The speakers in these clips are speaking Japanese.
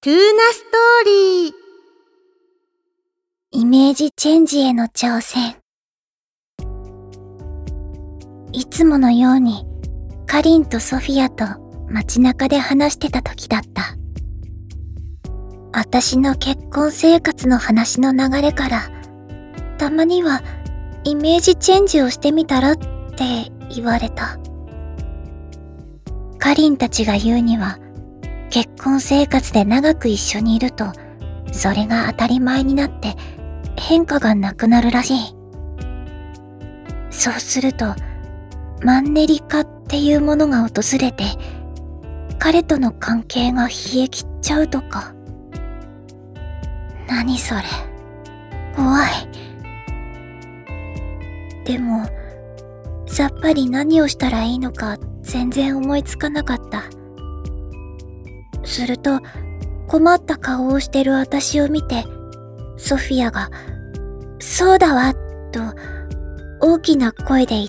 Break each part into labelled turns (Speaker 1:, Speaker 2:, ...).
Speaker 1: トゥーナストーリー。
Speaker 2: イメージチェンジへの挑戦。いつものようにカリンとソフィアと街中で話してた時だった。私の結婚生活の話の流れから、たまにはイメージチェンジをしてみたらって言われた。カリンたちが言うには、結婚生活で長く一緒にいると、それが当たり前になって変化がなくなるらしい。そうすると、マンネリ化っていうものが訪れて、彼との関係が冷え切っちゃうとか。何それ。怖い。でも、さっぱり何をしたらいいのか全然思いつかなかった。すると、困った顔をしてる私を見て、ソフィアが、そうだわ、と大きな声で言った。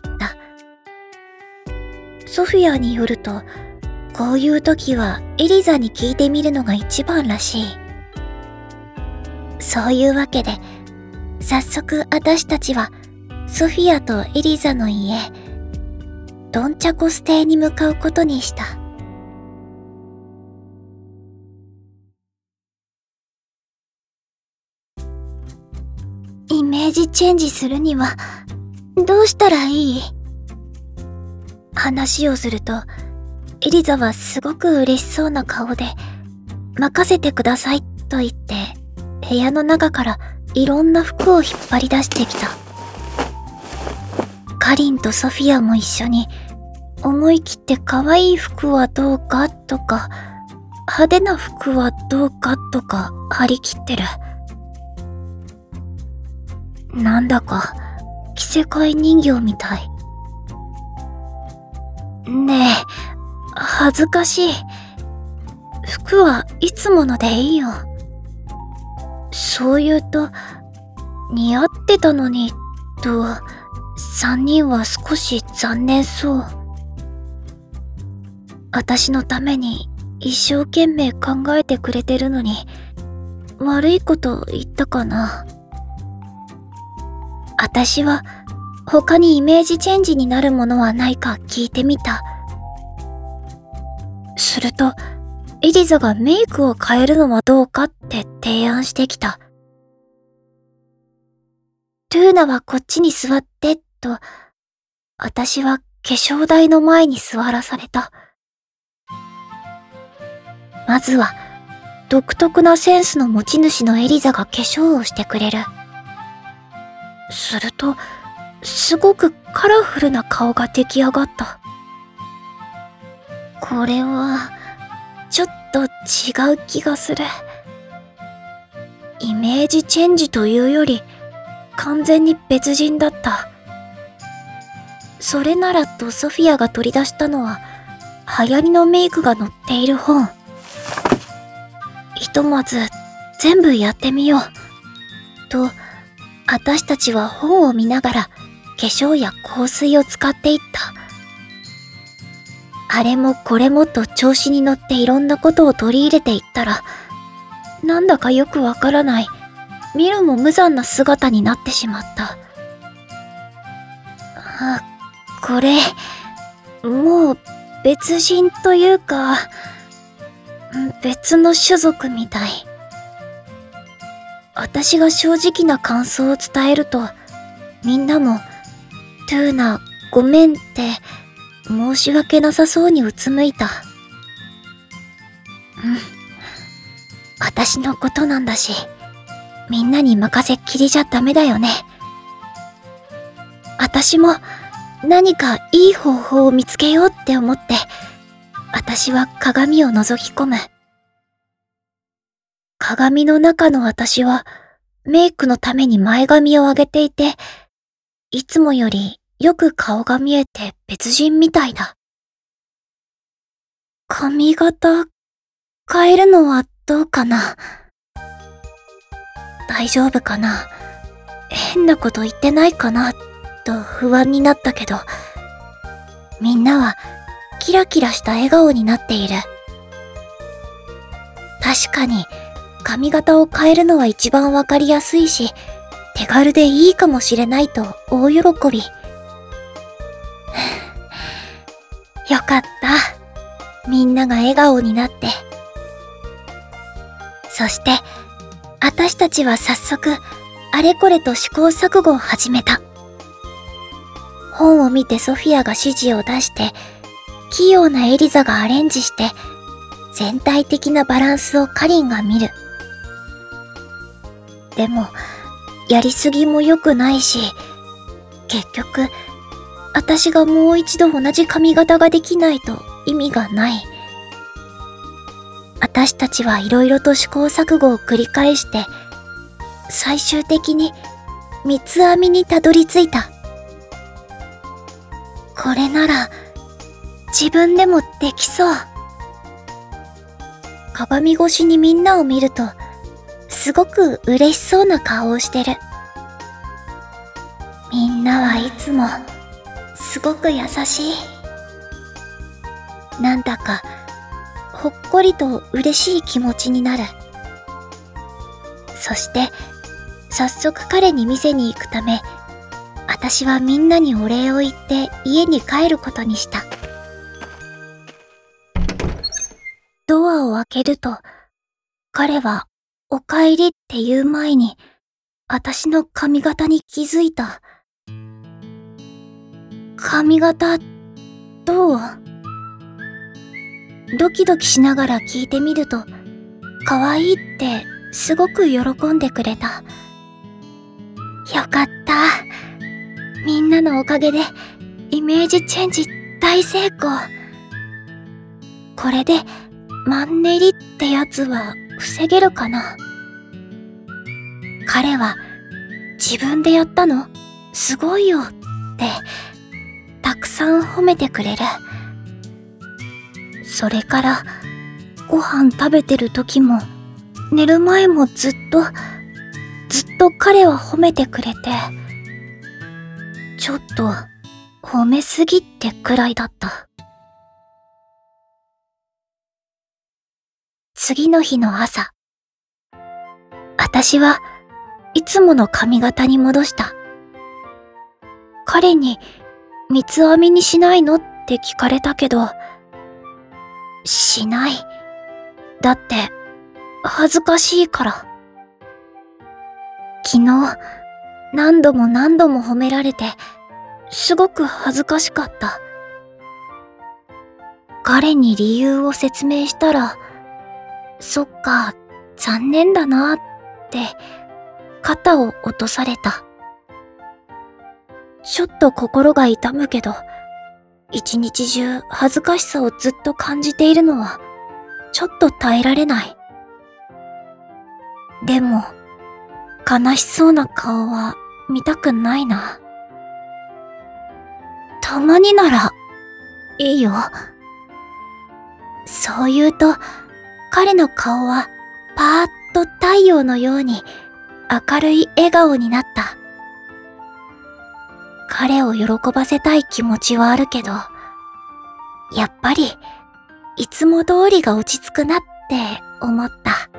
Speaker 2: ソフィアによると、こういう時はエリザに聞いてみるのが一番らしい。そういうわけで、早速私たちはソフィアとエリザの家、ドンチャコス邸に向かうことにした。イメージチェンジするにはどうしたらいい？話をすると、エリザはすごく嬉しそうな顔で、任せてくださいと言って、部屋の中からいろんな服を引っ張り出してきた。カリンとソフィアも一緒に、思い切って可愛い服はどうかとか、派手な服はどうかとか張り切ってる。なんだか着せ替え人形みたい。ねえ、恥ずかしい。服はいつものでいいよ。そう言うと、似合ってたのに、と、三人は少し残念そう。私のために一生懸命考えてくれてるのに、悪いこと言ったかな。私は他にイメージチェンジになるものはないか聞いてみた。すると、エリザがメイクを変えるのはどうかって提案してきた。トゥーナはこっちに座ってと、私は化粧台の前に座らされた。まずは、独特なセンスの持ち主のエリザが化粧をしてくれる。すると、すごくカラフルな顔が出来上がった。これは、ちょっと違う気がする。イメージチェンジというより、完全に別人だった。それならとソフィアが取り出したのは、流行りのメイクが載っている本。ひとまず、全部やってみよう。と、私たちは本を見ながら、化粧や香水を使っていった。あれもこれもと調子に乗っていろんなことを取り入れていったら、なんだかよくわからない、見るも無残な姿になってしまった。これ、もう別人というか、別の種族みたい。私が正直な感想を伝えると、みんなも、トゥーナ、ごめんって、申し訳なさそうにうつむいた。私のことなんだし、みんなに任せっきりじゃダメだよね。私も何かいい方法を見つけようって思って、私は鏡を覗き込む。鏡の中の私はメイクのために前髪を上げていて、いつもよりよく顔が見えて別人みたいだ。髪型変えるのはどうかな？大丈夫かな？変なこと言ってないかな？と不安になったけど、みんなはキラキラした笑顔になっている。 確かに髪型を変えるのは一番わかりやすいし、手軽でいいかもしれないと大喜び。よかった。みんなが笑顔になって。そして、私たちは早速、あれこれと試行錯誤を始めた。本を見てソフィアが指示を出して、器用なエリザがアレンジして、全体的なバランスをカリンが見る。でも、やりすぎも良くないし、結局、私がもう一度同じ髪型ができないと意味がない。私たちはいろいろと試行錯誤を繰り返して、最終的に三つ編みにたどり着いた。これなら、自分でもできそう。鏡越しにみんなを見ると、すごく嬉しそうな顔をしてる。みんなはいつも、すごく優しい。なんだか、ほっこりと嬉しい気持ちになる。そして、早速彼に店に行くため、私はみんなにお礼を言って家に帰ることにした。ドアを開けると、彼はお帰りって言う前に、私の髪型に気づいた。髪型、どう？ドキドキしながら聞いてみると、可愛いってすごく喜んでくれた。よかった。みんなのおかげでイメージチェンジ大成功。これでマンネリってやつは防げるかな。彼は自分でやったの？すごいよってたくさん褒めてくれる。それからご飯食べてる時も寝る前もずっと彼は褒めてくれて、ちょっと褒めすぎってくらいだった。次の日の朝、私はいつもの髪型に戻した。彼に三つ編みにしないのって聞かれたけど、しない。だって恥ずかしいから。昨日何度も褒められてすごく恥ずかしかった。彼に理由を説明したら、そっか、残念だなって肩を落とされた。ちょっと心が痛むけど、一日中恥ずかしさをずっと感じているのはちょっと耐えられない。でも、悲しそうな顔は見たくないな。たまにならいいよ。そう言うと、彼の顔はパーッと太陽のように明るい笑顔になった。彼を喜ばせたい気持ちはあるけど、やっぱりいつも通りが落ち着くなって思った。